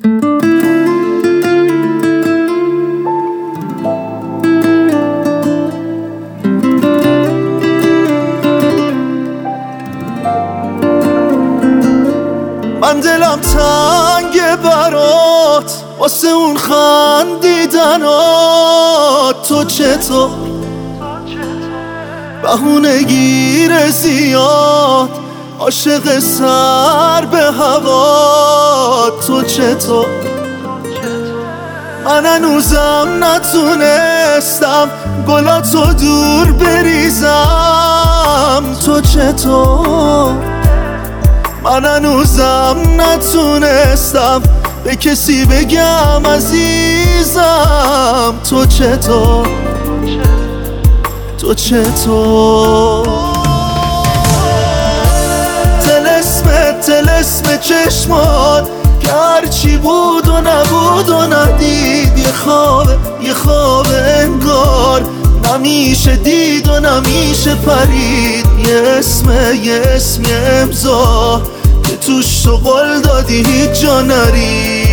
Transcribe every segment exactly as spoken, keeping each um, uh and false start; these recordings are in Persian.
من دلم تنگه برات واسه اون خندیدنات. تو چطور بهونه گیر زیاد عاشق سر به هوا. تو چطور من هنوزم نتونستم گلاتو دور بریزم. تو چطور من هنوزم نتونستم به کسی بگم عزیزم. تو چطور تو چطور طلسم طلسم چشمات که هرچی بود و نبود و ندید. یه خواب یه خواب انگار نمیشه دید و نمیشه پرید. یه اسم یه اسم یه امضا که توش تو قول دادی هیچ جا نری.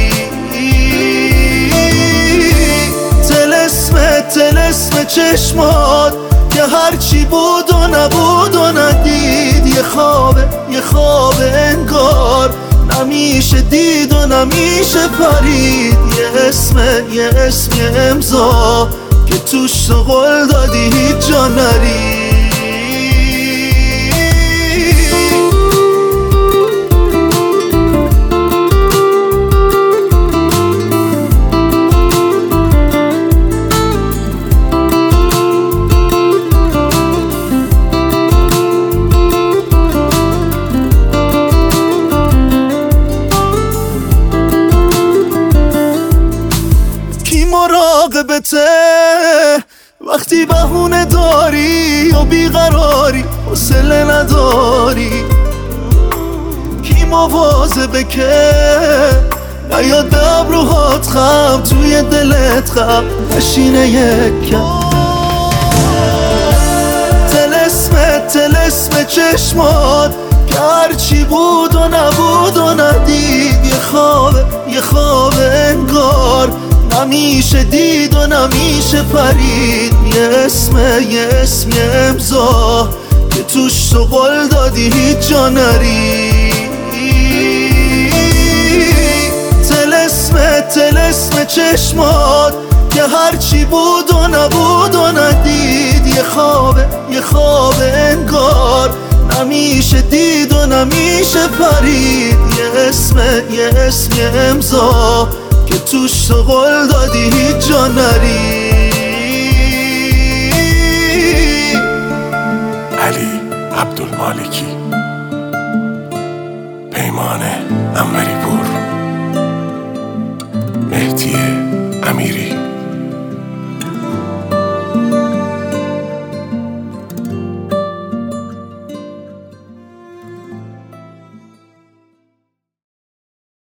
طلسم طلسم چشمات که هرچی بود و نبود و ندید. یه خواب یه خواب انگار نمیشه دید و نمیشه پرید. یه اسم یه اسم یه امضا که توش تو قول دادی هیچ جا نری. مراقبته وقتی بهونه داری و بیقراری حوصله نداری. کی مواظبه که نیاد به ابروهات خم توی دلت خم نشینه یکم. طلسم طلسم چشمات که هرچی بود و نبود و ندید. یه خواب یه خواب انگار نمیشه دید و نمیشه پرید. یه اسم یه اسم یه امضا که توش تو قول دادی هیچ جا نری. طلسم طلسم چشمات که هرچی بود و نبود و ندید. یه خواب یه خواب انگار نمیشه دید و نمیشه پرید. یه اسم یه اسم یه امضا که توش تو قول دادی هیچ جا نری. علی عبدالمالکی.